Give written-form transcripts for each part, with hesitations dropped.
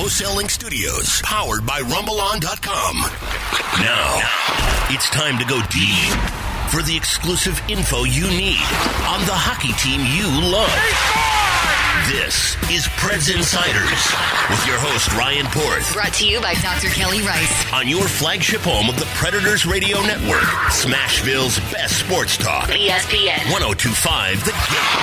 Wholesaling Studios, powered by RumbleOn.com. Now, it's time to go deep for the exclusive info you need on the hockey team you love. This is Preds Insiders with your host, Ryan Porth. Brought to you by Dr. Kelly Rice. On your flagship home of the Predators Radio Network, Smashville's best sports talk. ESPN 102.5 The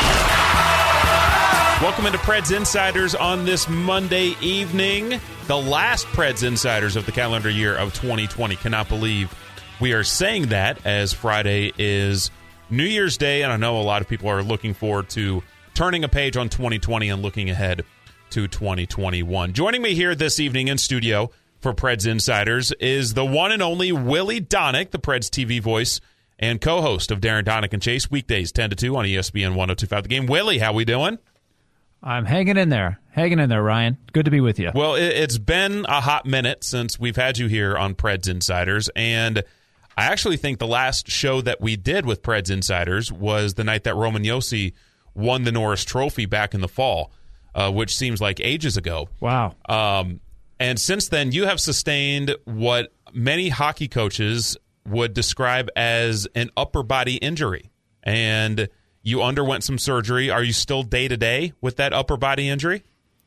Game. Welcome into Preds Insiders on this Monday evening. The last Preds Insiders of the calendar year of 2020. Cannot believe we are saying that, as Friday is New Year's Day, and I know a lot of people are looking forward to turning a page on 2020 and looking ahead to 2021. Joining me here this evening in studio for Preds Insiders is the one and only Willie Donick, the Preds TV voice and co-host of Darren Donick and Chase, weekdays 10 to 2 on ESPN 102.5 The Game. Willie, how we doing? I'm hanging in there, Ryan. Good to be with you. Well, it's been a hot minute since we've had you here on Preds Insiders, and I actually think the last show that we did with Preds Insiders was the night that Roman Josi won the Norris Trophy back in the fall, which seems like ages ago. Wow. And since then, you have sustained what many hockey coaches would describe as an upper body injury, and you underwent some surgery. Are you still day-to-day with that upper body injury?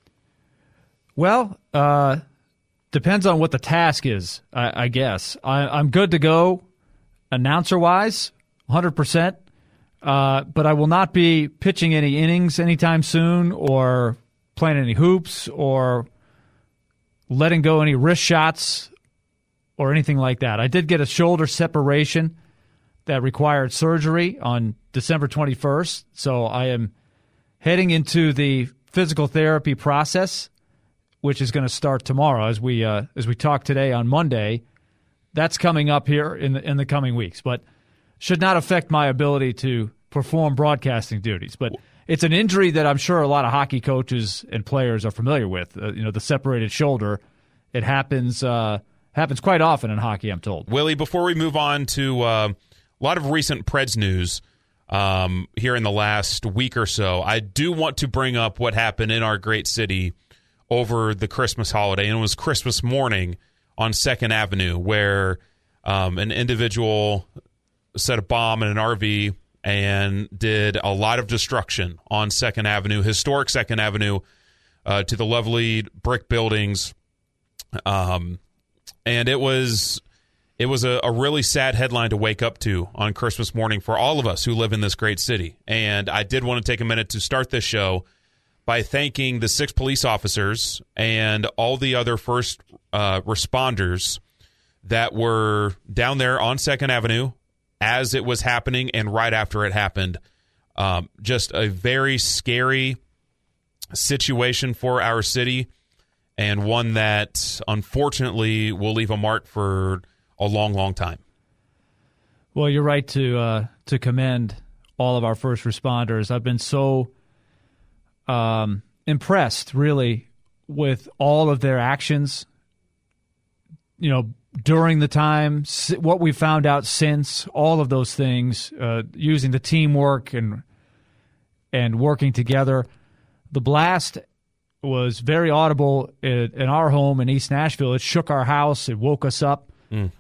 Well, depends on what the task is, I guess. I'm good to go announcer-wise, 100%. But I will not be pitching any innings anytime soon or playing any hoops or letting go any wrist shots or anything like that. I did get a shoulder separation that required surgery on December 21st, so I am heading into the physical therapy process, which is going to start tomorrow as we talk today on Monday. That's coming up here in the coming weeks, but should not affect my ability to perform broadcasting duties. But it's an injury that I'm sure a lot of hockey coaches and players are familiar with. The separated shoulder. It happens quite often in hockey, I'm told. Willie, before we move on to a lot of recent Preds news here in the last week or so, I do want to bring up what happened in our great city over the Christmas holiday. And it was Christmas morning on 2nd Avenue where an individual set a bomb in an RV and did a lot of destruction on 2nd Avenue, historic 2nd Avenue, to the lovely brick buildings. And it was a really sad headline to wake up to on Christmas morning for all of us who live in this great city. And I did want to take a minute to start this show by thanking the 6 police officers and all the other first responders that were down there on 2nd Avenue as it was happening and right after it happened. Just a very scary situation for our city, and one that unfortunately will leave a mark for a long, long time. Well, you're right to commend all of our first responders. I've been so impressed, really, with all of their actions, during the time, what we found out since, all of those things, using the teamwork and working together. The blast was very audible in our home in East Nashville. It shook our house. It woke us up.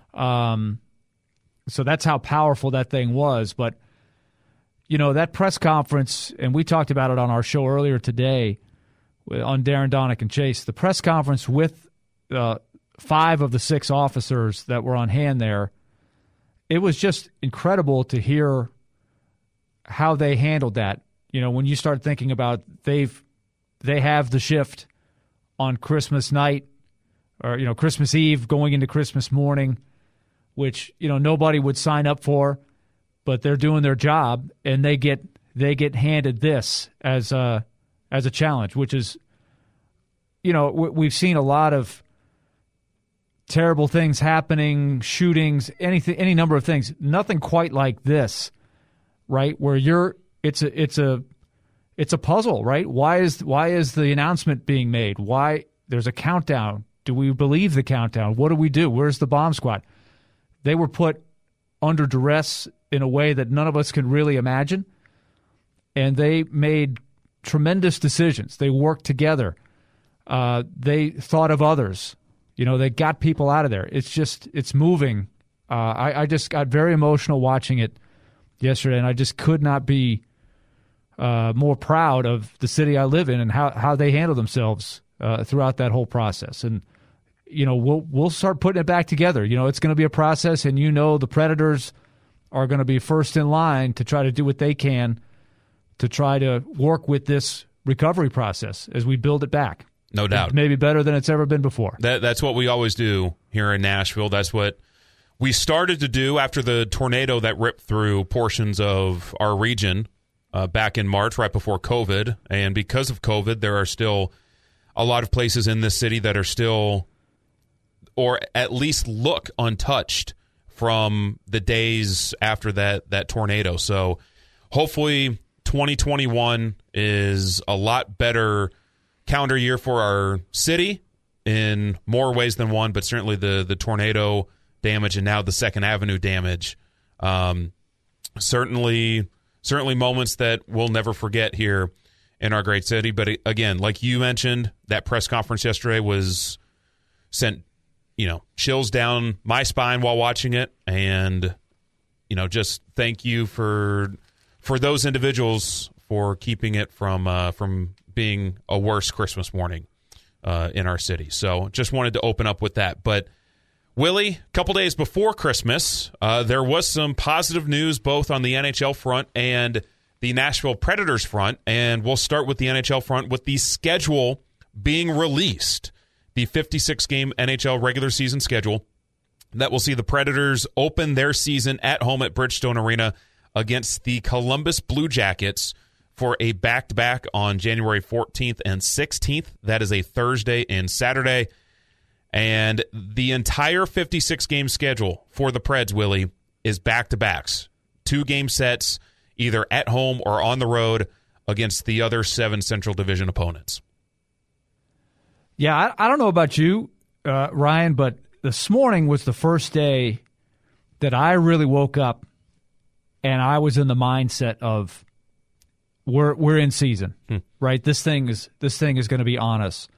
So that's how powerful that thing was. But, that press conference, and we talked about it on our show earlier today on Darren Donick and Chase, the press conference with 5 of the 6 officers that were on hand there, it was just incredible to hear how they handled that. When you start thinking about they have the shift on Christmas night or, Christmas Eve going into Christmas morning, which, nobody would sign up for, but they're doing their job, and they get handed this as a challenge, which is, we've seen a lot of terrible things happening, shootings, any number of things. Nothing quite like this, right? Where it's a puzzle, right? Why is the announcement being made? Why there's a countdown? Do we believe the countdown? What do we do? Where's the bomb squad? They were put under duress in a way that none of us can really imagine, and they made tremendous decisions. They worked together. They thought of others. They got people out of there. It's moving. I just got very emotional watching it yesterday, and I just could not be more proud of the city I live in and how they handle themselves throughout that whole process. And we'll start putting it back together. It's going to be a process, and the Predators are going to be first in line to try to do what they can to try to work with this recovery process as we build it back. No doubt. Maybe better than it's ever been before. That's what we always do here in Nashville. That's what we started to do after the tornado that ripped through portions of our region back in March, right before COVID. And because of COVID, there are still a lot of places in this city that are still, or at least look untouched from the days after that tornado. So hopefully 2021 is a lot better calendar year for our city in more ways than one, but certainly the tornado damage and now the 2nd Avenue damage, certainly moments that we'll never forget here in our great city. But again, like you mentioned, that press conference yesterday sent chills down my spine while watching it, and just thank you for those individuals for keeping it from being a worse Christmas morning in our city. So just wanted to open up with that. But Willie, a couple days before Christmas, there was some positive news both on the NHL front and the Nashville Predators front, and we'll start with the NHL front with the schedule being released, the 56-game NHL regular season schedule that will see the Predators open their season at home at Bridgestone Arena against the Columbus Blue Jackets for a back-to-back on January 14th and 16th. That is a Thursday and Saturday. And the entire 56-game schedule for the Preds, Willie, is back-to-backs. 2-game sets, either at home or on the road against the other 7 Central Division opponents. Yeah, I don't know about you, Ryan, but this morning was the first day that I really woke up and I was in the mindset of we're in season, right? This thing is going to be on us.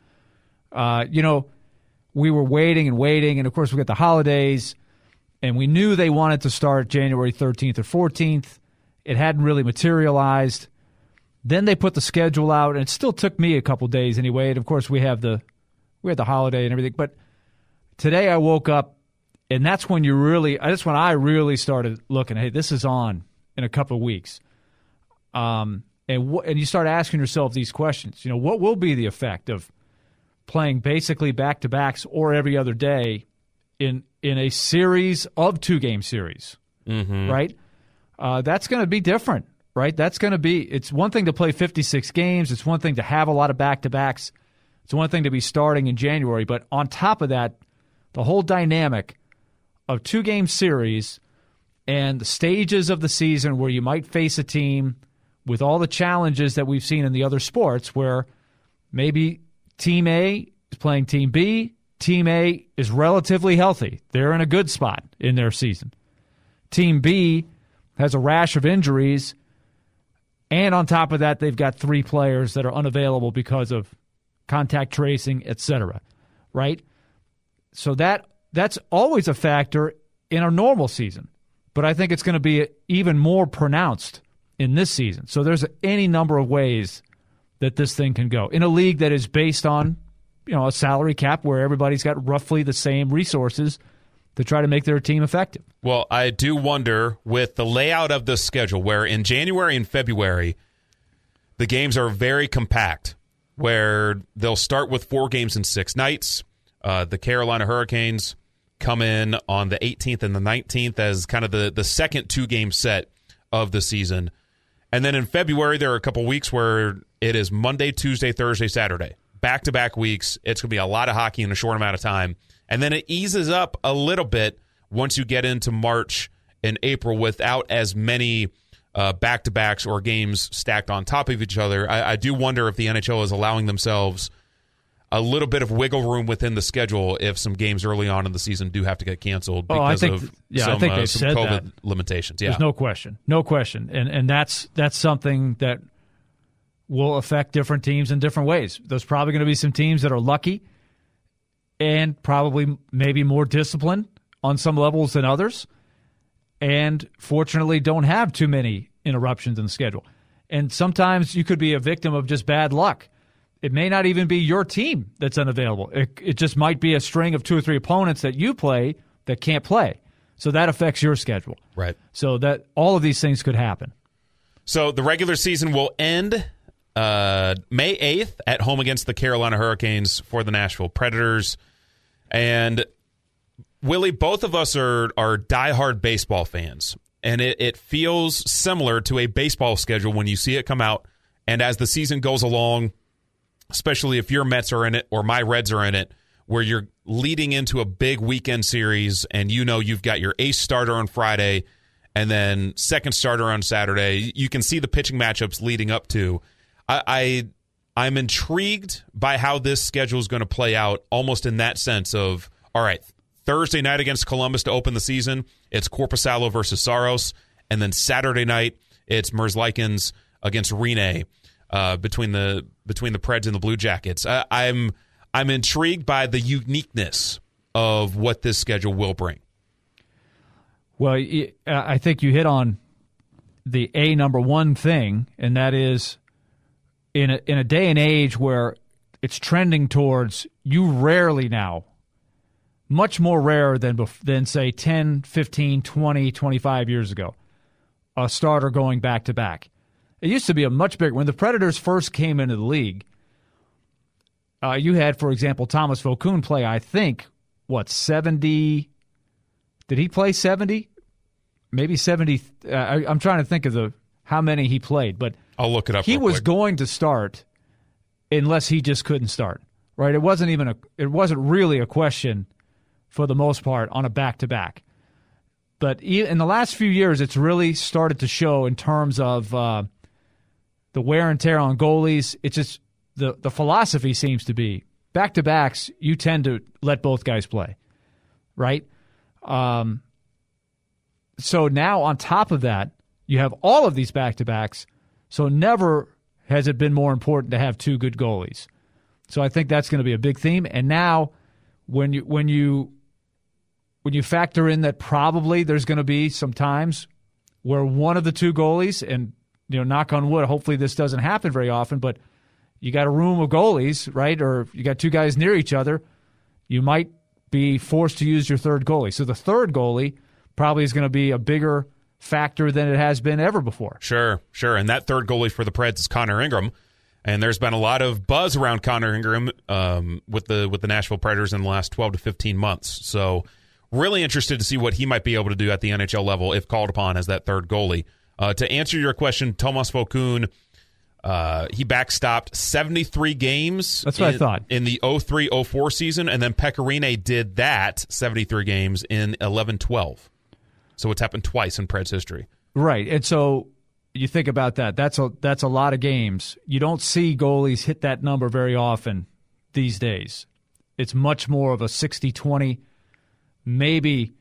We were waiting, and of course we got the holidays, and we knew they wanted to start January 13th or 14th. It hadn't really materialized. Then they put the schedule out, and it still took me a couple days anyway. And of course we had the holiday and everything. But today I woke up, and that's when I really started looking. Hey, this is on in a couple of weeks. And you start asking yourself these questions. What will be the effect of playing basically back-to-backs or every other day in a series of 2-game series, right? That's going to be different, right? It's one thing to play 56 games. It's one thing to have a lot of back-to-backs. It's one thing to be starting in January. But on top of that, the whole dynamic of 2-game series and the stages of the season where you might face a team with all the challenges that we've seen in the other sports where maybe Team A is playing Team B. Team A is relatively healthy. They're in a good spot in their season. Team B has a rash of injuries, and on top of that, they've got 3 players that are unavailable because of contact tracing, etc. Right? So that's always a factor in a normal season, but I think it's going to be even more pronounced in this season. So there's any number of ways that this thing can go in a league that is based on, a salary cap where everybody's got roughly the same resources to try to make their team effective. Well, I do wonder with the layout of the schedule where in January and February, the games are very compact, where they'll start with 4 games in 6 nights. The Carolina Hurricanes come in on the 18th and the 19th as kind of the second 2-game set of the season. And then in February, there are a couple weeks where it is Monday, Tuesday, Thursday, Saturday. Back-to-back weeks. It's going to be a lot of hockey in a short amount of time. And then it eases up a little bit once you get into March and April without as many back-to-backs or games stacked on top of each other. I do wonder if the NHL is allowing themselves a little bit of wiggle room within the schedule if some games early on in the season do have to get canceled because of some COVID limitations. Yeah. There's no question. And that's something that will affect different teams in different ways. There's probably going to be some teams that are lucky and probably maybe more disciplined on some levels than others, and fortunately don't have too many interruptions in the schedule. And sometimes you could be a victim of just bad luck. It may not even be your team that's unavailable. It just might be a string of 2 or 3 opponents that you play that can't play. So that affects your schedule. Right. So that all of these things could happen. So the regular season will end May 8th at home against the Carolina Hurricanes for the Nashville Predators. And Willie, both of us are diehard baseball fans. And it feels similar to a baseball schedule when you see it come out. And as the season goes along, especially if your Mets are in it or my Reds are in it, where you're leading into a big weekend series and you know you've got your ace starter on Friday and then second starter on Saturday, you can see the pitching matchups leading up to. I'm intrigued by how this schedule is going to play out, almost in that sense of, all right, Thursday night against Columbus to open the season, it's Korpisalo versus Saros, and then Saturday night it's Merzlikins against Rene between the Preds and the Blue Jackets. I'm intrigued by the uniqueness of what this schedule will bring. Well, I think you hit on the number one thing, and that is in a day and age where it's trending towards, you rarely now, much more rare than say 10, 15, 20, 25 years ago, a starter going back-to-back. It used to be a much bigger. When the Predators first came into the league, you had, for example, Thomas Vokoun play, I think, 70? Did he play 70? Maybe 70. I'm trying to think of how many he played, but I'll look it up. He was going to start unless he just couldn't start. Right? It wasn't really a question for the most part on a back-to-back. But in the last few years, it's really started to show in terms of the wear and tear on goalies. It's just the philosophy seems to be back-to-backs, you tend to let both guys play, right? So now on top of that, you have all of these back-to-backs, so never has it been more important to have 2 good goalies. So I think that's going to be a big theme. And now when you factor in that probably there's going to be some times where one of the 2 goalies, and knock on wood, hopefully this doesn't happen very often, but you got a room of goalies, right? Or you got 2 guys near each other, you might be forced to use your third goalie. So the third goalie probably is going to be a bigger factor than it has been ever before. Sure. And that third goalie for the Preds is Connor Ingram. And there's been a lot of buzz around Connor Ingram with the Nashville Predators in the last 12 to 15 months. So really interested to see what he might be able to do at the NHL level if called upon as that third goalie. To answer your question, Thomas Vokoun, he backstopped 73 games. That's what I thought. In the 03-04 season, and then Pekka Rinne did that 73 games in 11-12. So it's happened twice in Preds history. Right, and so you think about that. That's a lot of games. You don't see goalies hit that number very often these days. It's much more of a 60-20, maybe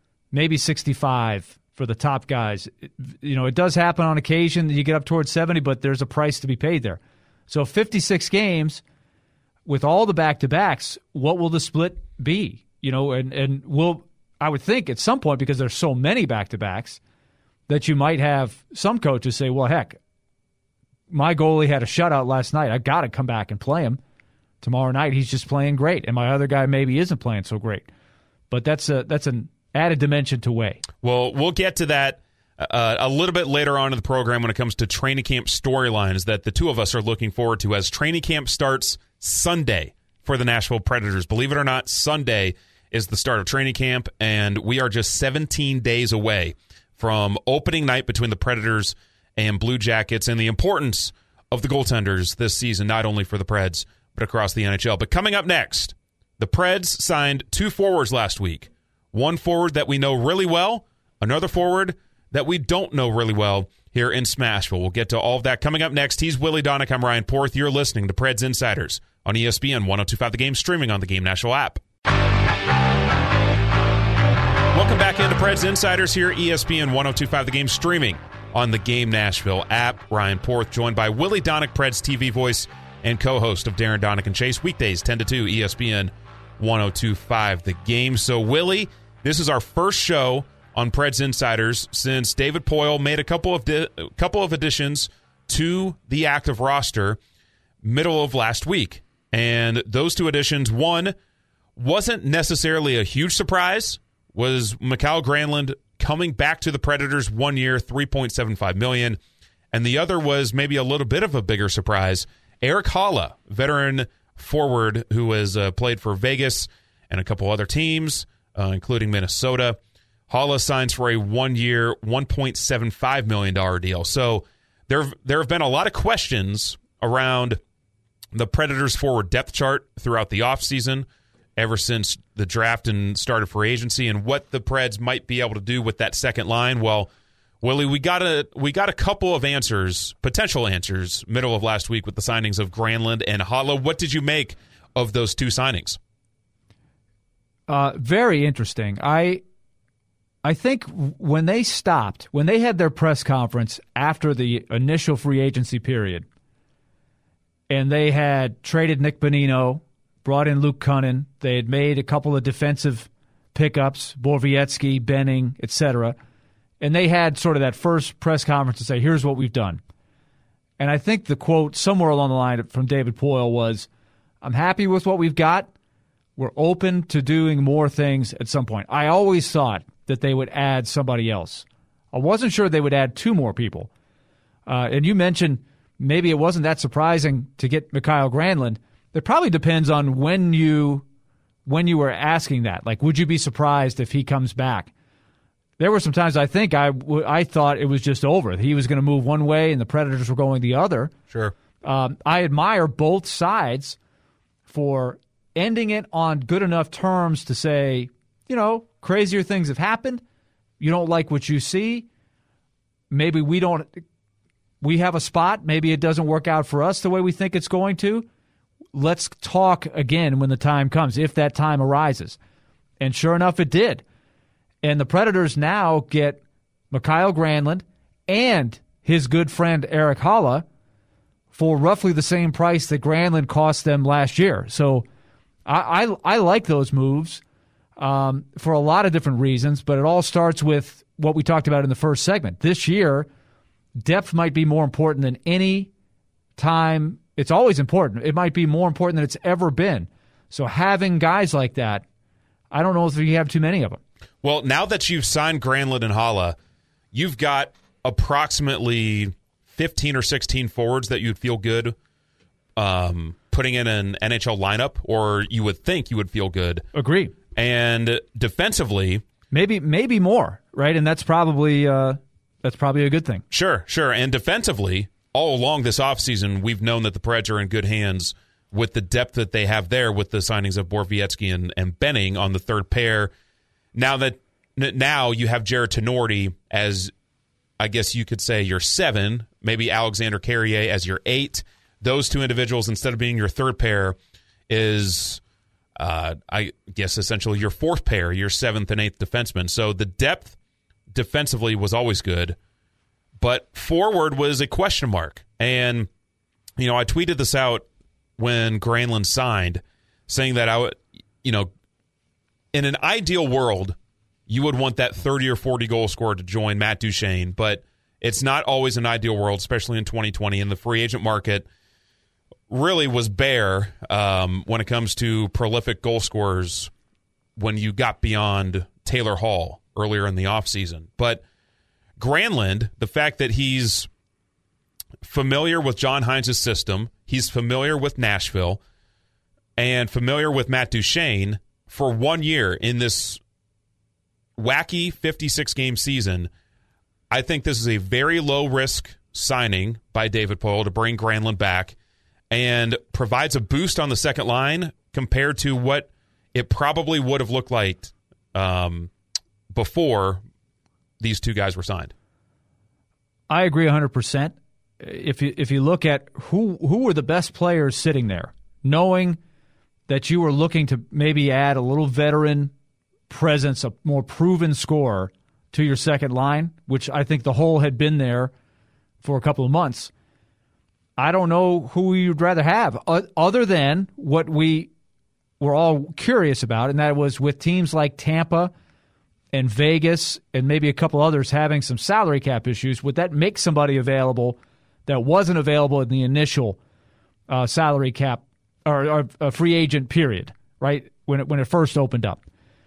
65 for the top guys. It does happen on occasion that you get up towards 70, but there's a price to be paid there. So 56 games with all the back-to-backs, what will the split be? I would think at some point, because there's so many back-to-backs, that you might have some coaches say, well, heck, my goalie had a shutout last night. I got to come back and play him. Tomorrow night he's just playing great, and my other guy maybe isn't playing so great. But that's an added dimension to weigh. Well, we'll get to that a little bit later on in the program when it comes to training camp storylines that the two of us are looking forward to as training camp starts Sunday for the Nashville Predators. Believe it or not, Sunday is the start of training camp, and we are just 17 days away from opening night between the Predators and Blue Jackets, and the importance of the goaltenders this season, not only for the Preds, but across the NHL. But coming up next, the Preds signed 2 forwards last week. One forward that we know really well, another forward that we don't know really well here in Smashville. We'll get to all of that coming up next. He's Willie Donick. I'm Ryan Porth. You're listening to Preds Insiders on ESPN 102.5 The Game, streaming on the Game Nashville app. Welcome back into Preds Insiders here, ESPN 102.5 The Game, streaming on the Game Nashville app. Ryan Porth, joined by Willie Donick, Preds TV voice and co-host of Darren Donick and Chase, weekdays 10 to 2, ESPN 102.5 The Game. So, Willie, this is our first show on Preds Insiders since David Poile made a couple of additions to the active roster middle of last week. And those two additions, one wasn't necessarily a huge surprise, was Mikael Granlund coming back to the Predators 1 year, $3.75 million. And the other was maybe a little bit of a bigger surprise. Erik Haula, veteran forward who has played for Vegas and a couple other teams, including Minnesota. Haula signs for a 1 year, $1.75 million deal. So there have been a lot of questions around the Predators' forward depth chart throughout the offseason, ever since the draft and started free agency, and what the Preds might be able to do with that second line. Well, Willie, we got a couple of answers, potential answers, middle of last week with the signings of Granlund and Haula. What did you make of those two signings? Very interesting. I think when they had their press conference after the initial free agency period, and they had traded Nick Bonino, brought in Luke Cunnin, they had made a couple of defensive pickups, Borowiecki, Benning, etc., and they had sort of that first press conference to say, here's what we've done. And I think the quote somewhere along the line from David Poile was, I'm happy with what we've got. We're open to doing more things at some point. I always thought that they would add somebody else. I wasn't sure they would add two more people. And you mentioned maybe it wasn't that surprising to get Mikael Granlund. It probably depends on when you were asking that. Like, would you be surprised if he comes back? There were some times I think I thought it was just over. He was going to move one way and the Predators were going the other. Sure. I admire both sides for ending it on good enough terms to say, crazier things have happened. You don't like what you see. Maybe we have a spot. Maybe it doesn't work out for us the way we think it's going to. Let's talk again when the time comes, if that time arises. And sure enough, it did. And the Predators now get Mikael Granlund and his good friend Erik Haula for roughly the same price that Granlund cost them last year. So I like those moves for a lot of different reasons, but it all starts with what we talked about in the first segment. This year, depth might be more important than any time. It's always important. It might be more important than it's ever been. So having guys like that, I don't know if you have too many of them. Well, now that you've signed Granlund and Haula, you've got approximately 15 or 16 forwards that you'd feel good putting in an NHL lineup, or you would think you would feel good. Agree. And defensively, maybe more, right? And that's probably a good thing. Sure. And defensively, all along this offseason, we've known that the Preds are in good hands with the depth that they have there with the signings of Borowiecki and Benning on the third pair. Now you have Jared Tenorti as, I guess you could say, your 7, maybe Alexander Carrier as your 8. Those two individuals, instead of being your third pair, is, I guess, essentially your fourth pair, your 7th and 8th defenseman. So the depth defensively was always good, but forward was a question mark. And, I tweeted this out when Granlund signed, saying that in an ideal world, you would want that 30 or 40 goal scorer to join Matt Duchene, but it's not always an ideal world, especially in 2020. And the free agent market really was bare when it comes to prolific goal scorers when you got beyond Taylor Hall earlier in the offseason. But Granlund, the fact that he's familiar with John Hines' system, he's familiar with Nashville, and familiar with Matt Duchene for 1 year in this wacky 56-game season, I think this is a very low-risk signing by David Poile to bring Granlund back and provides a boost on the second line compared to what it probably would have looked like before these two guys were signed. I agree 100%. If you look at who were the best players sitting there, knowing that you were looking to maybe add a little veteran presence, a more proven scorer to your second line, which I think the hole had been there for a couple of months. I don't know who you'd rather have other than what we were all curious about, and that was with teams like Tampa and Vegas and maybe a couple others having some salary cap issues, would that make somebody available that wasn't available in the initial salary cap or free agent period, right, when it first opened up?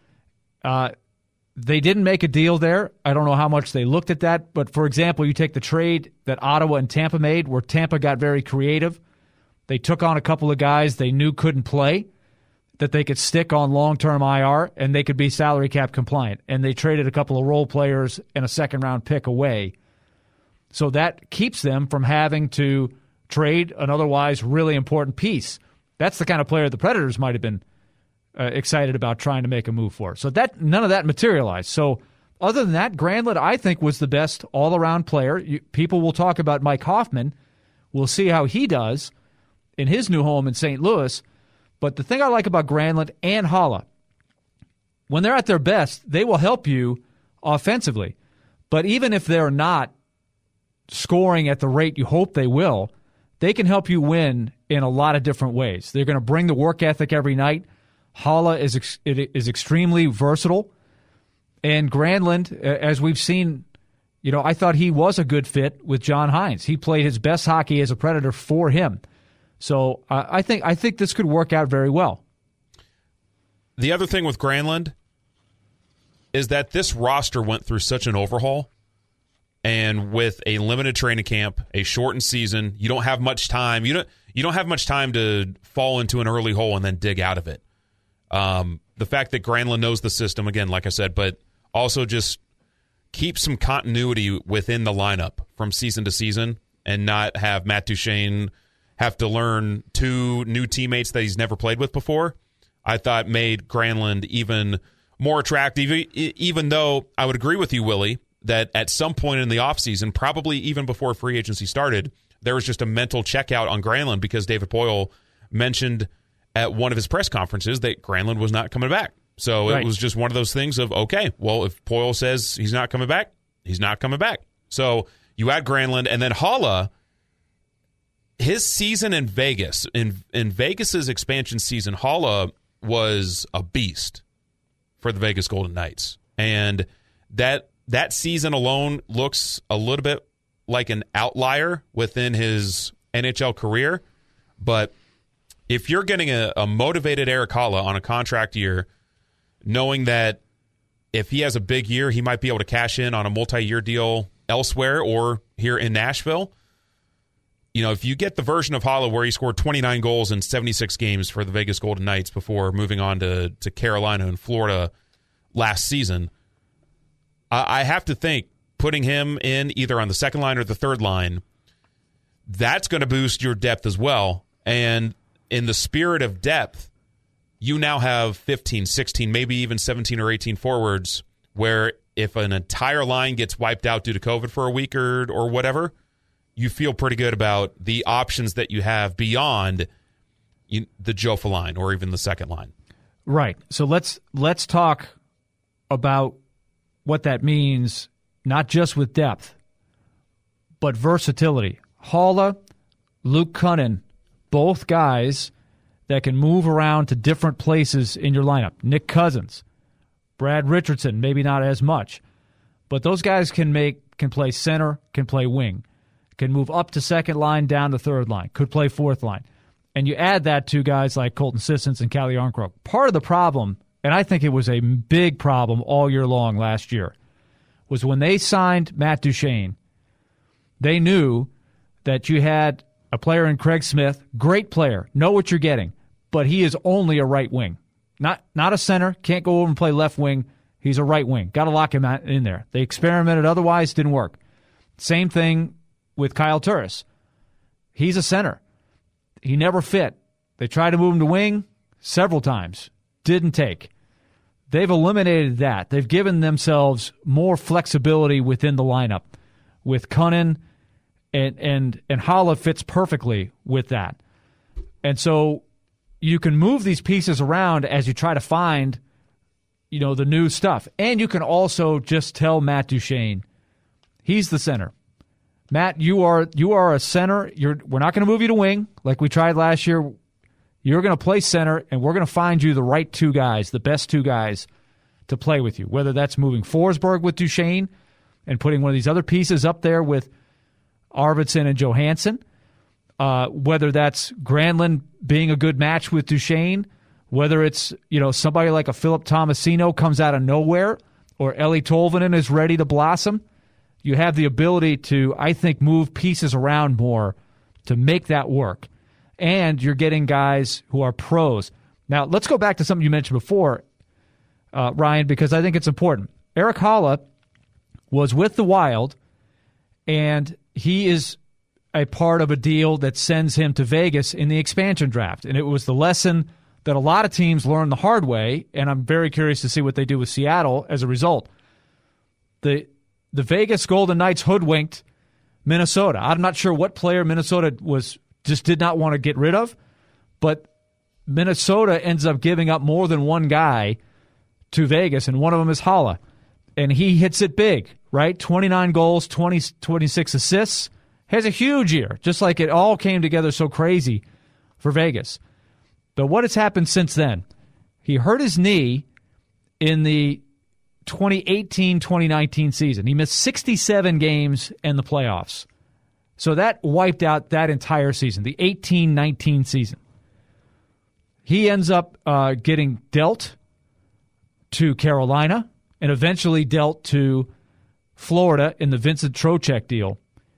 They didn't make a deal there. I don't know how much they looked at that. But, for example, you take the trade that Ottawa and Tampa made where Tampa got very creative. They took on a couple of guys they knew couldn't play that they could stick on long-term IR and they could be salary cap compliant. And they traded a couple of role players and a second-round pick away. So that keeps them from having to trade an otherwise really important piece. That's the kind of player the Predators might have been excited about trying to make a move for. So that none of that materialized. So other than that, Granlund, I think, was the best all-around player. People will talk about Mike Hoffman. We'll see how he does in his new home in St. Louis. But the thing I like about Granlund and Haula, when they're at their best, they will help you offensively. But even if they're not scoring at the rate you hope they will, they can help you win in a lot of different ways. They're going to bring the work ethic every night. Haula is extremely versatile. And Granlund, as we've seen, I thought he was a good fit with John Hines. He played his best hockey as a Predator for him. So I think this could work out very well. The other thing with Granlund is that this roster went through such an overhaul. And with a limited training camp, a shortened season, you don't have much time. You don't have much time to fall into an early hole and then dig out of it. The fact that Granlund knows the system, again, like I said, but also just keep some continuity within the lineup from season to season and not have Matt Duchene have to learn two new teammates that he's never played with before, I thought made Granlund even more attractive, even though I would agree with you, Willie, that at some point in the offseason, probably even before free agency started, there was just a mental checkout on Granlund because David Poile mentioned at one of his press conferences that Granlund was not coming back. So It was just one of those things of, okay, well, if Poile says he's not coming back, he's not coming back. So you add Granlund, and then Haula, his season in Vegas, in Vegas's expansion season, Haula was a beast for the Vegas Golden Knights. And that season alone looks a little bit like an outlier within his NHL career. But if you're getting a motivated Erik Haula on a contract year, knowing that if he has a big year, he might be able to cash in on a multi-year deal elsewhere or here in Nashville, if you get the version of Haula where he scored 29 goals in 76 games for the Vegas Golden Knights before moving on to Carolina and Florida last season, I have to think putting him in either on the second line or the third line, that's going to boost your depth as well. And in the spirit of depth, you now have 15, 16, maybe even 17 or 18 forwards where if an entire line gets wiped out due to COVID for a week or whatever, you feel pretty good about the options that you have beyond the Jofa line or even the second line. Right. So let's talk about what that means, not just with depth, but versatility. Haula, Luke Kunin, both guys that can move around to different places in your lineup. Nick Cousins, Brad Richardson, maybe not as much, but those guys can play center, can play wing, can move up to second line, down to third line, could play fourth line. And you add that to guys like Colton Sissons and Calle Jarnkrok. Part of the problem, and I think it was a big problem all year long last year, was when they signed Matt Duchene, they knew that you had a player in Craig Smith, great player, know what you're getting, but he is only a right wing. Not a center, can't go over and play left wing. He's a right wing. Got to lock him in there. They experimented otherwise, didn't work. Same thing with Kyle Turris. He's a center. He never fit. They tried to move him to wing several times. Didn't take. They've eliminated that. They've given themselves more flexibility within the lineup with Kunin, and Haula fits perfectly with that. And so you can move these pieces around as you try to find the new stuff. And you can also just tell Matt Duchene, he's the center. Matt, you are a center. We're not going to move you to wing like we tried last year. You're going to play center, and we're going to find you the right two guys, the best two guys to play with you, whether that's moving Forsberg with Duchene and putting one of these other pieces up there with Arvidsson and Johansson, whether that's Granlund being a good match with Duchene, whether it's somebody like a Philip Tomasino comes out of nowhere, or Eeli Tolvanen is ready to blossom. You have the ability to, I think, move pieces around more to make that work. And you're getting guys who are pros. Now, let's go back to something you mentioned before, Ryan, because I think it's important. Erik Haula was with the Wild, and he is a part of a deal that sends him to Vegas in the expansion draft. And it was the lesson that a lot of teams learned the hard way, and I'm very curious to see what they do with Seattle as a result. The Vegas Golden Knights hoodwinked Minnesota. I'm not sure what player Minnesota just did not want to get rid of, but Minnesota ends up giving up more than one guy to Vegas, and one of them is Haula. And he hits it big, right? 29 goals, 26 assists. Has a huge year, just like it all came together so crazy for Vegas. But what has happened since then? He hurt his knee in the 2018-2019 season. He missed 67 games in the playoffs. So that wiped out that entire season, the 18-19 season. He ends up getting dealt to Carolina and eventually dealt to Florida in the Vincent Trocheck deal.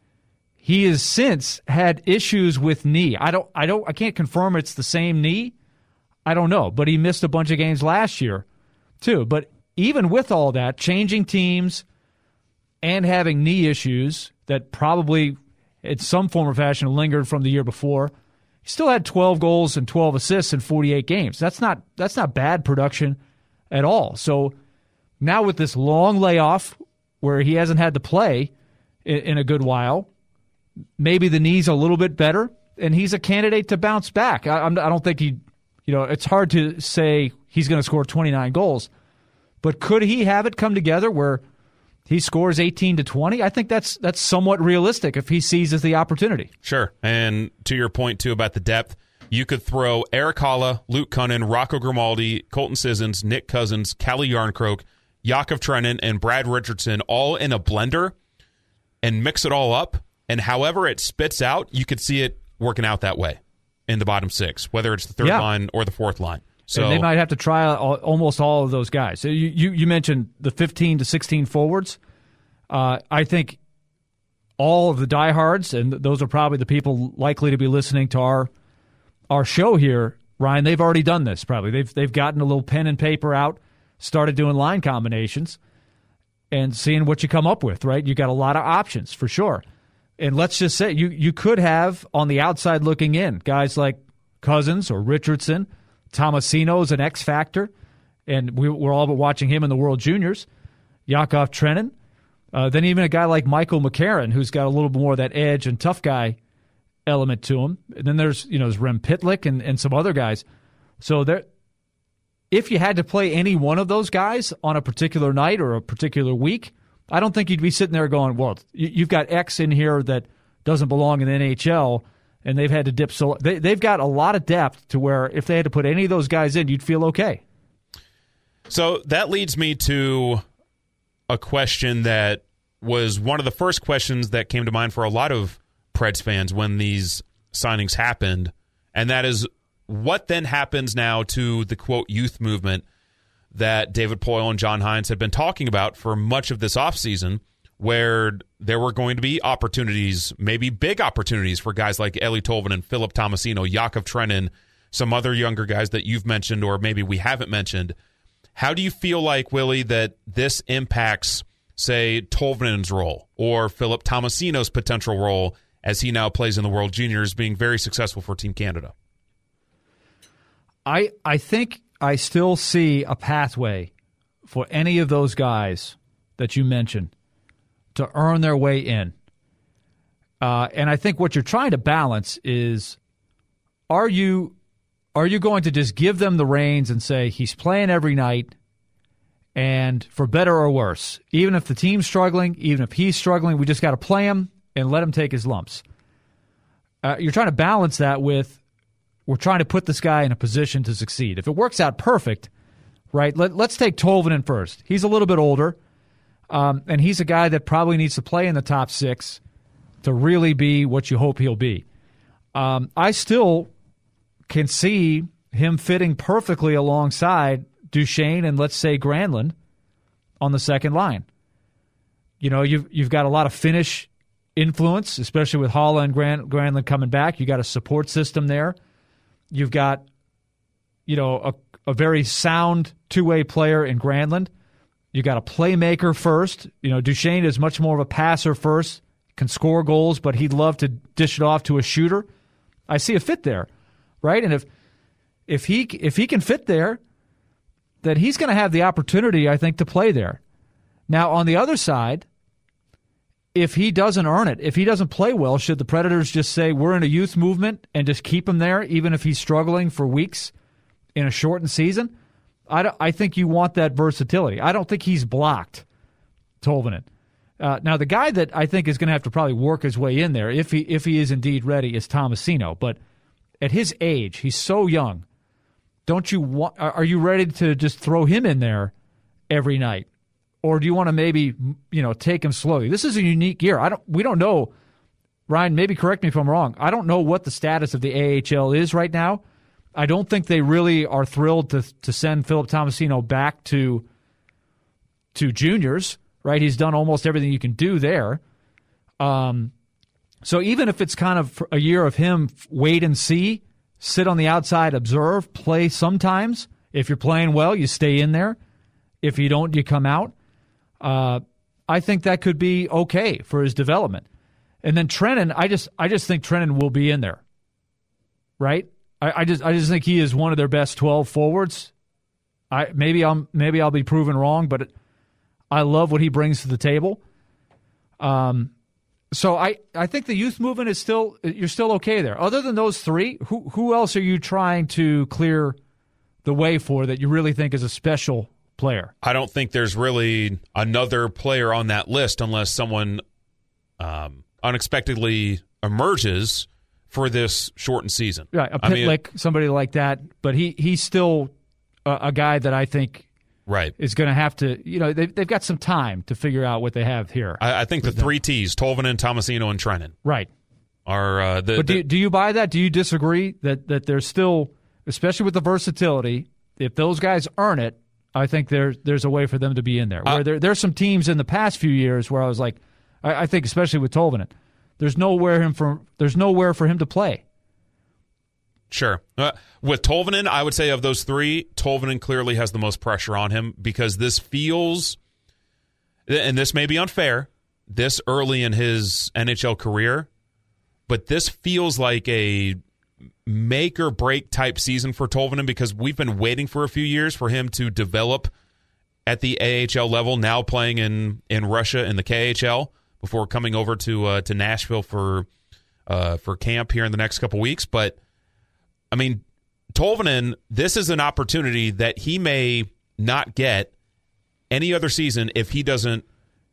He has since had issues with knee. I can't confirm it's the same knee. I don't know, but he missed a bunch of games last year too. But even with all that, changing teams and having knee issues that probably in some form or fashion lingered from the year before, he still had 12 goals and 12 assists in 48 games. That's not bad production at all. So now with this long layoff where he hasn't had to play in a good while, maybe the knee's a little bit better, and he's a candidate to bounce back. I don't think it's hard to say he's going to score 29 goals, but could he have it come together where he scores 18 to 20? I think that's somewhat realistic if he seizes the opportunity. Sure. And to your point, too, about the depth, you could throw Erik Haula, Luke Kunin, Rocco Grimaldi, Colton Sissons, Nick Cousins, Calle Jarnkrok, Yakov Trenin, and Brad Richardson all in a blender and mix it all up. And however it spits out, you could see it working out that way in the bottom six, whether it's the third line or the fourth line. So and they might have to try almost all of those guys. So you mentioned the 15 to 16 forwards. I think all of the diehards, and those are probably the people likely to be listening to our show here, Ryan, they've already done this probably. They've gotten a little pen and paper out, started doing line combinations, and seeing what you come up with, right? You got a lot of options for sure. And let's just say you could have on the outside looking in guys like Cousins or Richardson. Tomasino's an X factor, and we're all but watching him in the World Juniors. Yakov Trenin. Then even a guy like Michael McCarron, who's got a little bit more of that edge and tough guy element to him. And then there's Rem Pitlick and some other guys. So if you had to play any one of those guys on a particular night or a particular week, I don't think you'd be sitting there going, well, you've got X in here that doesn't belong in the NHL, and they've had to dip. So they've got a lot of depth to where if they had to put any of those guys in, you'd feel okay. So that leads me to a question that was one of the first questions that came to mind for a lot of Preds fans when these signings happened, and that is what then happens now to the, quote, youth movement that David Poile and John Hynes had been talking about for much of this offseason, where there were going to be opportunities, maybe big opportunities for guys like Eeli Tolvanen, Philip Tomasino, Yakov Trenin, some other younger guys that you've mentioned or maybe we haven't mentioned. How do you feel like, Willie, that this impacts, say, Tolvanen's role or Philip Tomasino's potential role as he now plays in the World Juniors, being very successful for Team Canada? I think I still see a pathway for any of those guys that you mentioned to earn their way in. And I think what you're trying to balance is, are you going to just give them the reins and say, he's playing every night, And for better or worse, even if the team's struggling, even if he's struggling, we just got to play him and let him take his lumps. You're trying to balance that with we're trying to put this guy in a position to succeed. If it works out perfect, right, let's take Tolvanen first. He's a little bit older, and he's a guy that probably needs to play in the top 6 to really be what you hope he'll be. I still can see him fitting perfectly alongside Duchesne and, let's say, Granlund on the second line. You know, you've got a lot of Finnish influence, especially with Haula and Granlund coming back. You got a support system there. You've got, you know, a very sound two-way player in Granlund. You got a playmaker first. You know, Duchesne is much more of a passer first, can score goals, but he'd love to dish it off to a shooter. I see a fit there, right? And if he can fit there, then he's going to have the opportunity, I think, to play there. Now, on the other side, if he doesn't earn it, if he doesn't play well, should the Predators just say we're in a youth movement and just keep him there, even if he's struggling for weeks in a shortened season? I think you want that versatility. I don't think he's blocked, Tolvanen. Now, the guy that I think is going to have to probably work his way in there, if he is indeed ready, is Tomasino. But at his age, he's so young. Are you ready to just throw him in there every night? Or do you want to maybe, you know, take him slowly? This is a unique year. We don't know. Ryan, maybe correct me if I'm wrong. I don't know what the status of the AHL is right now. I don't think they really are thrilled to send Philip Tomasino back to juniors, right? He's done almost everything you can do there. So even if it's kind of a year of him wait and see, sit on the outside, observe, play sometimes. If you're playing well, you stay in there. If you don't, you come out. I think that could be okay for his development. And then Trenin, I just think Trenin will be in there, right? I just think he is one of their best 12 forwards. Maybe I'll be proven wrong, but I love what he brings to the table. So I think the youth movement is you're still okay there. Other than those three, who else are you trying to clear the way for that you really think is a special player? I don't think there's really another player on that list unless someone unexpectedly emerges for this shortened season. Right, somebody like that, but he's still a guy that I think is going to have to, you know, they've got some time to figure out what they have here. I think the three T's, Tolvanen, Tomasino, and Trenin. Right. Are but do you buy that? Do you disagree that there's still, especially with the versatility, if those guys earn it, I think there's a way for them to be in there. Where there's some teams in the past few years where I was like, I think especially with Tolvanen, there's nowhere for him to play. Sure. With Tolvanen, I would say of those three, Tolvanen clearly has the most pressure on him because this feels, and this may be unfair, this early in his NHL career, but this feels like a make or break type season for Tolvanen because we've been waiting for a few years for him to develop at the AHL level, now playing in Russia in the KHL before coming over to Nashville for camp here in the next couple weeks. But I mean, Tolvanen, this is an opportunity that he may not get any other season if he doesn't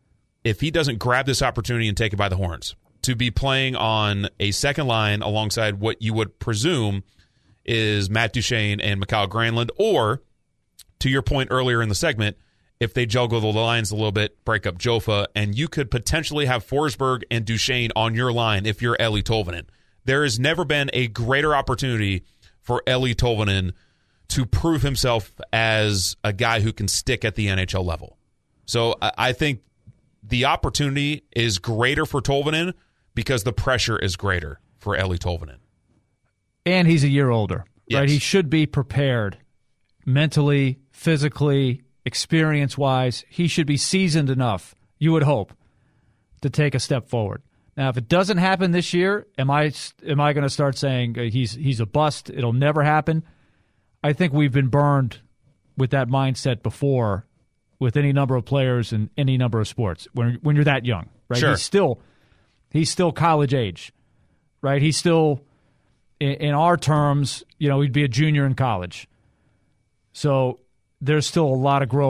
grab this opportunity and take it by the horns to be playing on a second line alongside what you would presume is Matt Duchesne and Mikael Granlund, or to your point earlier in the segment, if they juggle the lines a little bit, break up Jofa, and you could potentially have Forsberg and Duchesne on your line if you're Eeli Tolvanen. There has never been a greater opportunity for Eeli Tolvanen to prove himself as a guy who can stick at the NHL level. So I think the opportunity is greater for Tolvanen because the pressure is greater for Eeli Tolvanen. And he's a year older, yes. Right? He should be prepared mentally, physically, experience-wise. He should be seasoned enough, you would hope, to take a step forward. Now, if it doesn't happen this year, am I going to start saying he's a bust? It'll never happen. I think we've been burned with that mindset before, with any number of players in any number of sports. When you're that young, right? Sure. He's still college age, right? He's still, in our terms, you know, he'd be a junior in college. So there's still a lot of growing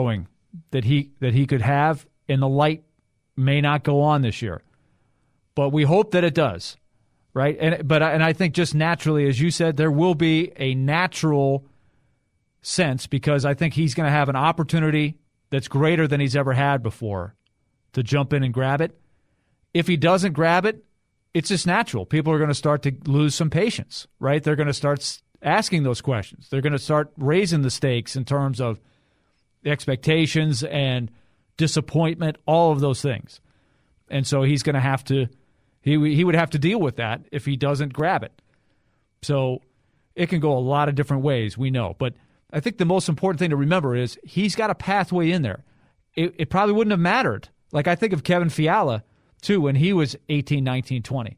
that he could have, and the light may not go on this year. But we hope that it does, right? And I think just naturally, as you said, there will be a natural sense, because I think he's going to have an opportunity that's greater than he's ever had before to jump in and grab it. If he doesn't grab it, it's just natural. People are going to start to lose some patience, right? They're going to start asking those questions. They're going to start raising the stakes in terms of expectations and disappointment, all of those things. And so he's going to have to, he would have to deal with that if he doesn't grab it. So it can go a lot of different ways, we know. But I think the most important thing to remember is he's got a pathway in there. It probably wouldn't have mattered. Like, I think of Kevin Fiala, too, when he was 18, 19, 20.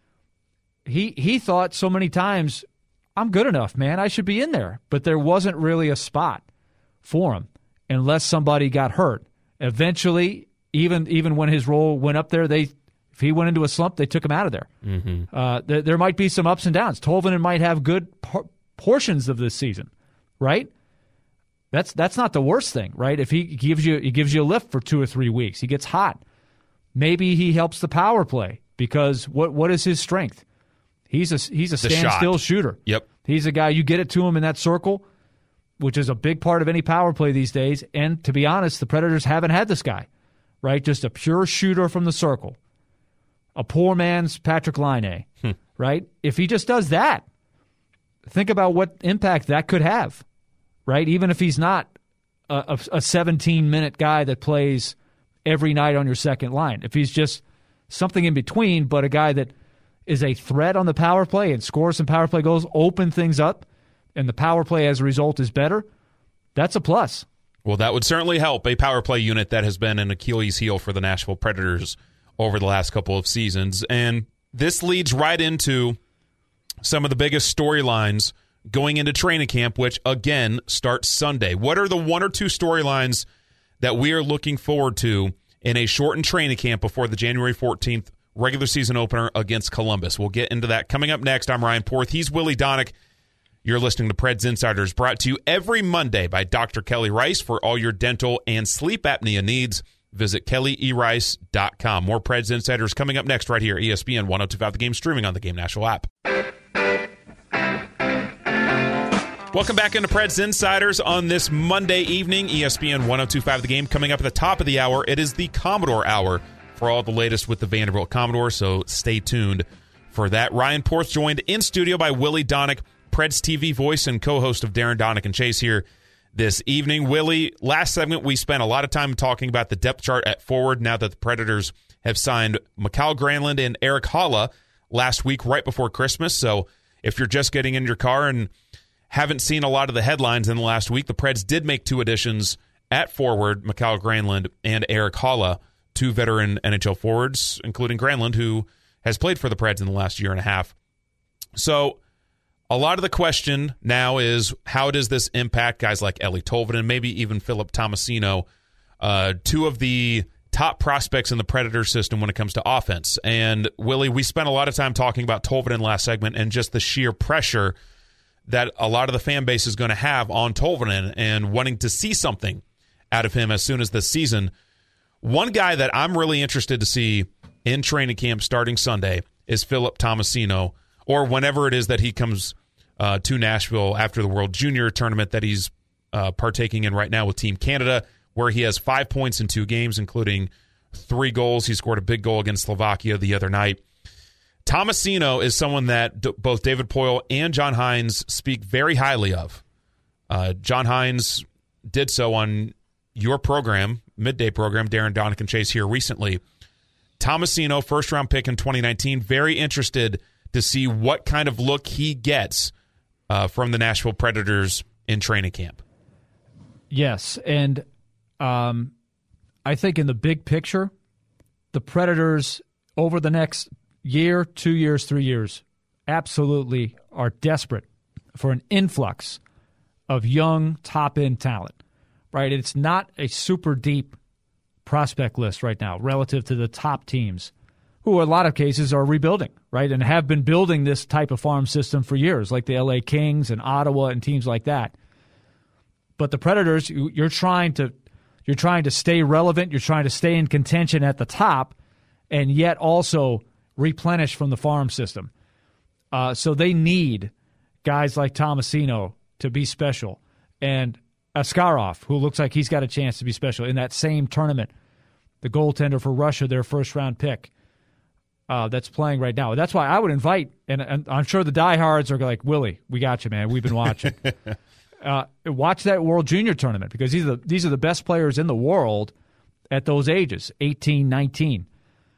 He thought so many times, I'm good enough, man. I should be in there. But there wasn't really a spot for him unless somebody got hurt. Eventually, even when his role went up there, if he went into a slump, they took him out of there. Mm-hmm. There might be some ups and downs. Tolvanen might have good portions of this season, right? That's not the worst thing, right? If he gives you a lift for 2 or 3 weeks, he gets hot. Maybe he helps the power play, because what is his strength? He's a standstill shooter. Yep. He's a guy, you get it to him in that circle, which is a big part of any power play these days. And to be honest, the Predators haven't had this guy, right? Just a pure shooter from the circle. A poor man's Patrick Laine, right? If he just does that, think about what impact that could have, right? Even if he's not a 17-minute guy that plays every night on your second line. If he's just something in between, but a guy that is a threat on the power play and scores some power play goals, open things up, and the power play as a result is better, that's a plus. Well, that would certainly help a power play unit that has been an Achilles heel for the Nashville Predators over the last couple of seasons. And this leads right into some of the biggest storylines going into training camp, which, again, starts Sunday. What are the 1 or 2 storylines that we are looking forward to in a shortened training camp before the January 14th regular season opener against Columbus? We'll get into that coming up next. I'm Ryan Porth. He's Willie Donick. You're listening to Preds Insiders, brought to you every Monday by Dr. Kelly Rice. For all your dental and sleep apnea needs, visit kellyerice.com. More Preds Insiders coming up next right here, ESPN 102.5 The Game, streaming on the Game National app. Welcome back into Preds Insiders on this Monday evening, ESPN 102.5 The Game. Coming up at the top of the hour, it is the Commodore Hour for all the latest with the Vanderbilt Commodore, so stay tuned for that. Ryan Porth joined in studio by Willie Donick, Preds TV voice and co-host of Darren Donick and Chase here this evening. Willie, last segment we spent a lot of time talking about the depth chart at forward now that the Predators have signed Mikael Granlund and Erik Haula last week right before Christmas. So if you're just getting in your car and haven't seen a lot of the headlines in the last week, the Preds did make 2 additions at forward, Mikael Granlund and Erik Haula, 2 veteran NHL forwards, including Granlund, who has played for the Preds in the last year and a half. So a lot of the question now is, how does this impact guys like Eeli Tolvanen, maybe even Philip Tomasino, 2 of the top prospects in the Predator system when it comes to offense? And, Willie, we spent a lot of time talking about Tolvanen last segment and just the sheer pressure that a lot of the fan base is going to have on Tolvanen and wanting to see something out of him as soon as this season. One guy that I'm really interested to see in training camp starting Sunday is Philip Tomasino, or whenever it is that he comes to Nashville after the World Junior Tournament that he's partaking in right now with Team Canada, where he has 5 points in 2 games, including 3 goals. He scored a big goal against Slovakia the other night. Tomasino is someone that both David Poile and John Hines speak very highly of. John Hines did so on your program, midday program, Darren Donick and Chase here recently. Tomasino, first-round pick in 2019, very interested to see what kind of look he gets from the Nashville Predators in training camp. Yes, and I think in the big picture, the Predators over the next year, 2 years, 3 years, absolutely are desperate for an influx of young top-end talent, right? It's not a super deep prospect list right now relative to the top teams who in a lot of cases are rebuilding, right, and have been building this type of farm system for years, like the LA Kings and Ottawa and teams like that. But the Predators, you're trying to You're trying to stay relevant. You're trying to stay in contention at the top, and yet also replenish from the farm system. So they need guys like Tomasino to be special, and Askarov, who looks like he's got a chance to be special in that same tournament. The goaltender for Russia, their first-round pick, that's playing right now. That's why I would invite, and I'm sure the diehards are like, Willie, we got you, man. We've been watching. Watch that World Junior Tournament, because these are the best players in the world at those ages, 18, 19.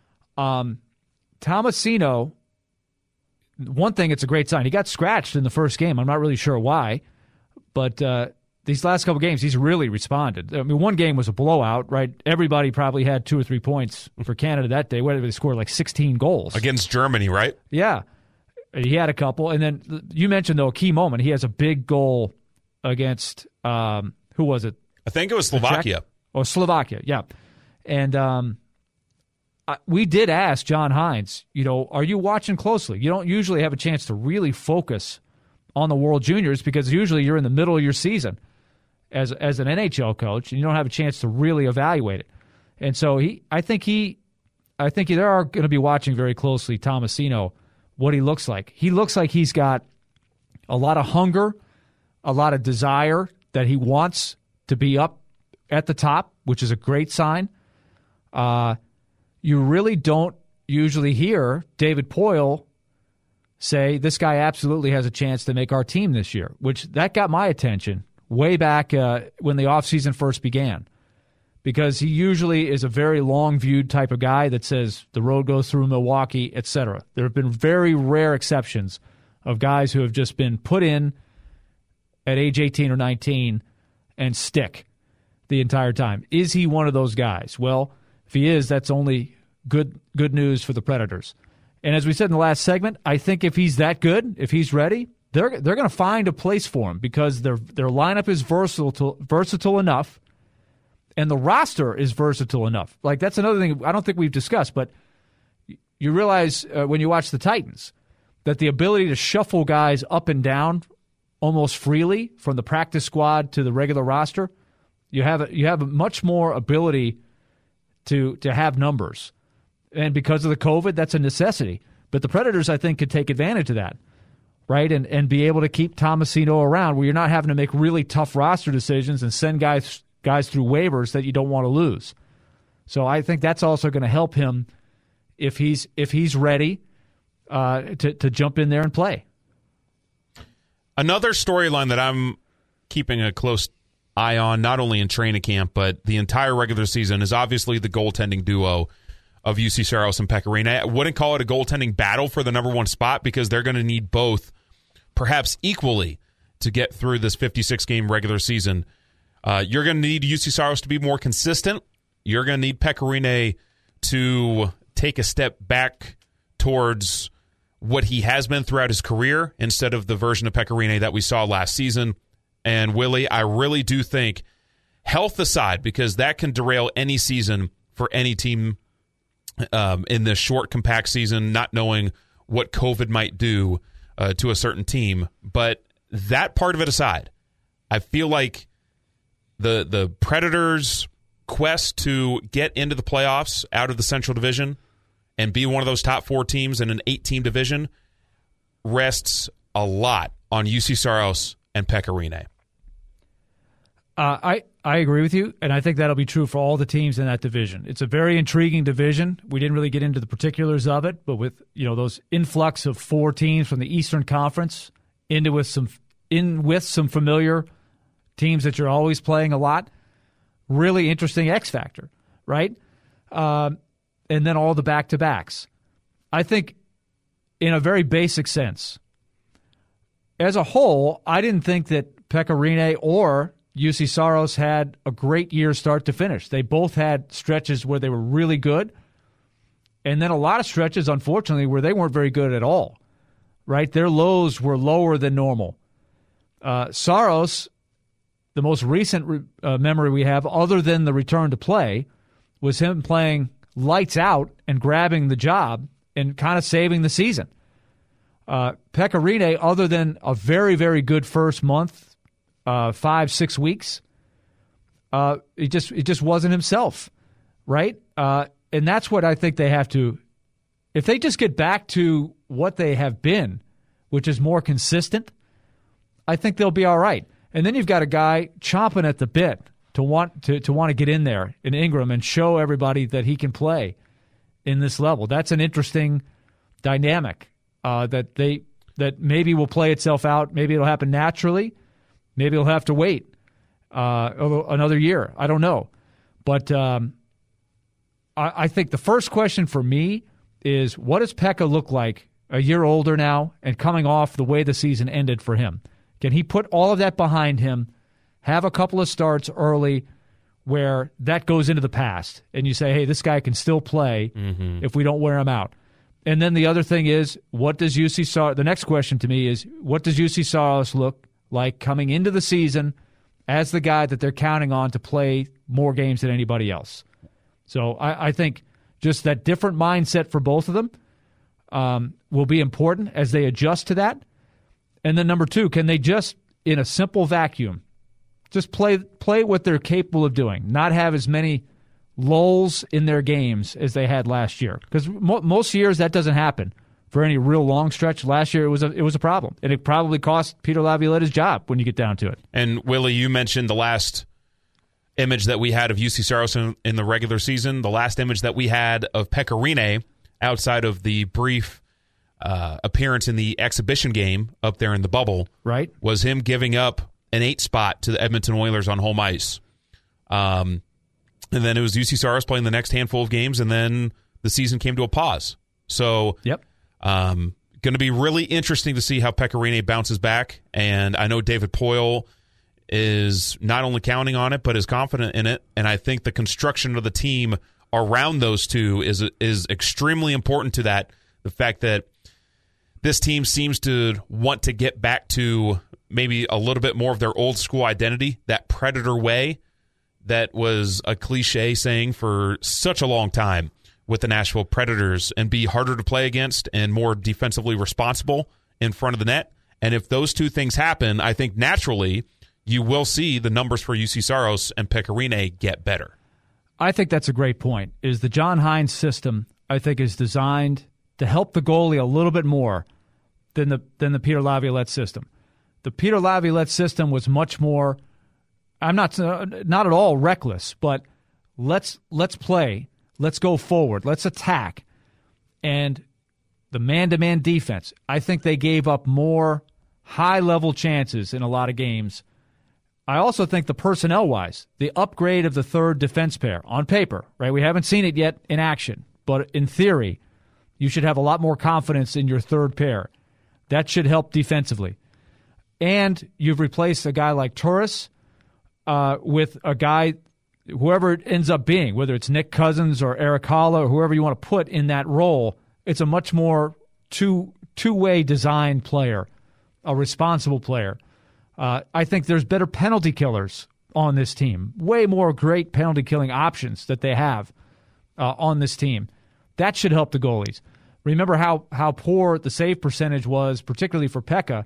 Tomasino, one thing, it's a great sign. He got scratched in the first game. I'm not really sure why, but these last couple games, he's really responded. I mean, one game was a blowout, right? Everybody probably had 2 or 3 points for Canada that day. Where they scored like 16 goals. Against Germany, right? Yeah. He had a couple. And then you mentioned, though, a key moment. He has a big goal against, who was it? I think it was Slovakia. Slovakia, yeah. And we did ask John Hines, are you watching closely? You don't usually have a chance to really focus on the World Juniors, because usually you're in the middle of your season as an NHL coach, and you don't have a chance to really evaluate it. And so I think they are going to be watching very closely Tomasino, what he looks like. He looks like he's got a lot of hunger, a lot of desire, that he wants to be up at the top, which is a great sign. You really don't usually hear David Poile say, this guy absolutely has a chance to make our team this year, which that got my attention way back when the offseason first began, because he usually is a very long-viewed type of guy that says the road goes through Milwaukee, etc. There have been very rare exceptions of guys who have just been put in at age 18 or 19 and stick the entire time. Is he one of those guys? Well, if he is, that's only good news for the Predators. And as we said in the last segment, I think if he's that good, if he's ready, they're going to find a place for him, because their lineup is versatile enough, and the roster is versatile enough. Like, that's another thing I don't think we've discussed, but you realize when you watch the Titans that the ability to shuffle guys up and down almost freely from the practice squad to the regular roster, you have much more ability to have numbers. And because of the COVID, that's a necessity. But the Predators, I think, could take advantage of that, right? And be able to keep Tomasino around, where you're not having to make really tough roster decisions and send guys through waivers that you don't want to lose. So I think that's also going to help him if he's ready to jump in there and play. Another storyline that I'm keeping a close eye on, not only in training camp, but the entire regular season, is obviously the goaltending duo of UC Saros and Pekka Rinne. I wouldn't call it a goaltending battle for the number one spot, because they're going to need both, perhaps equally, to get through this 56-game regular season. You're going to need UC Saros to be more consistent. You're going to need Pekka Rinne to take a step back towards what he has been throughout his career, instead of the version of Pekka Rinne that we saw last season. And Willie, I really do think, health aside, because that can derail any season for any team in this short, compact season, not knowing what COVID might do to a certain team. But that part of it aside, I feel like the Predators' quest to get into the playoffs out of the Central Division and be one of those top 4 teams in an 8-team division rests a lot on UC Saros and Pekka Rinne. I agree with you, and I think that'll be true for all the teams in that division. It's a very intriguing division. We didn't really get into the particulars of it, but with those influx of 4 teams from the Eastern Conference with some familiar teams that you're always playing a lot, really interesting X factor, right? And then all the back-to-backs. I think, in a very basic sense, as a whole, I didn't think that Pekka Rinne or UC Saros had a great year start to finish. They both had stretches where they were really good, and then a lot of stretches, unfortunately, where they weren't very good at all, right? Their lows were lower than normal. Saros, the most recent memory we have, other than the return to play, was him playing lights out and grabbing the job and kind of saving the season. Pekka Rinne, other than a very, very good first month, 5-6 weeks, He just wasn't himself, right? And that's what I think they have to. If they just get back to what they have been, which is more consistent, I think they'll be all right. And then you've got a guy chomping at the bit to want to get in there in Ingram and show everybody that he can play in this level. That's an interesting dynamic that maybe will play itself out. Maybe it'll happen naturally. Maybe it'll have to wait another year. I don't know. But I think the first question for me is, what does Pekka look like a year older now and coming off the way the season ended for him? Can he put all of that behind him, have a couple of starts early where that goes into the past, and you say, hey, this guy can still play if we don't wear him out? And then the other thing is, what does UC Saros? The next question to me is, what does UC Saros look like coming into the season as the guy that they're counting on to play more games than anybody else? So I think just that different mindset for both of them will be important as they adjust to that. And then number two, can they just, in a simple vacuum, just play what they're capable of doing, not have as many lulls in their games as they had last year? Because most years that doesn't happen for any real long stretch. Last year it was a problem, and it probably cost Peter Laviolette his job when you get down to it. And Willie, you mentioned the last image that we had of UC Saros in the regular season. The last image that we had of Pekka Rinne outside of the brief appearance in the exhibition game up there in the bubble, right, was him giving up an 8 spot to the Edmonton Oilers on home ice. And then it was UC Saros playing the next handful of games, and then the season came to a pause. So, going to be really interesting to see how Pekka Rinne bounces back. And I know David Poile is not only counting on it, but is confident in it. And I think the construction of the team around those two is extremely important to that. The fact that this team seems to want to get back to maybe a little bit more of their old school identity, that Predator way that was a cliche saying for such a long time with the Nashville Predators, and be harder to play against and more defensively responsible in front of the net. And if those two things happen, I think naturally you will see the numbers for UC Saros and Pekka Rinne get better. I think that's a great point. Is the John Hynes system, I think, is designed to help the goalie a little bit more than the Peter Laviolette system. The Peter Laviolette system was much more, I'm not at all reckless, but let's play, let's go forward, let's attack. And the man-to-man defense, I think they gave up more high-level chances in a lot of games. I also think the personnel-wise, the upgrade of the third defense pair on paper, right? We haven't seen it yet in action, but in theory, you should have a lot more confidence in your third pair. That should help defensively. And you've replaced a guy like Turris with a guy, whoever it ends up being, whether it's Nick Cousins or Eric Haula or whoever you want to put in that role. It's a much more two-way design player, a responsible player. I think there's better penalty killers on this team, way more great penalty killing options that they have on this team. That should help the goalies. Remember how poor the save percentage was, particularly for Pekka,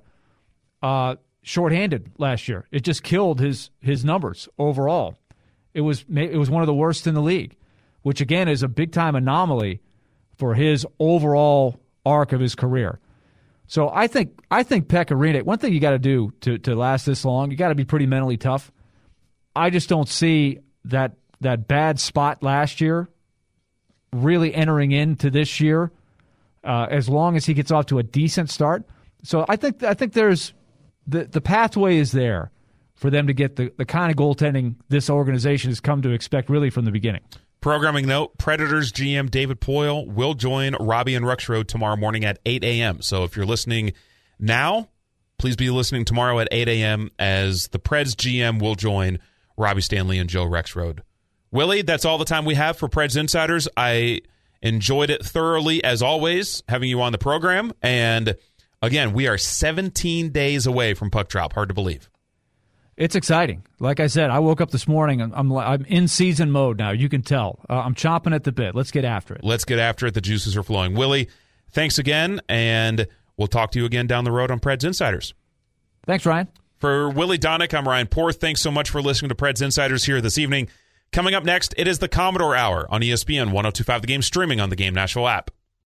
shorthanded last year. It just killed his numbers overall. It was one of the worst in the league, which again is a big time anomaly for his overall arc of his career. So I think Pekka Rinne, one thing you got to do to last this long, you got to be pretty mentally tough. I just don't see that bad spot last year really entering into this year, as long as he gets off to a decent start. So I think there's the pathway is there for them to get the kind of goaltending this organization has come to expect really from the beginning. Programming note, Predators GM David Poile will join Robbie and Rexroad tomorrow morning at 8 a.m. So if you're listening now, please be listening tomorrow at 8 a.m. as the Preds GM will join Robbie Stanley and Joe Rexroad. Willie, that's all the time we have for Preds Insiders. I enjoyed it thoroughly, as always, having you on the program. And, again, we are 17 days away from puck drop. Hard to believe. It's exciting. Like I said, I woke up this morning, and I'm in season mode now. You can tell. I'm chomping at the bit. Let's get after it. Let's get after it. The juices are flowing. Willie, thanks again, and we'll talk to you again down the road on Preds Insiders. Thanks, Ryan. For Willie Donick, I'm Ryan Porth. Thanks so much for listening to Preds Insiders here this evening. Coming up next, it is the Commodore Hour on ESPN 102.5 The Game, streaming on the Game Nashville app.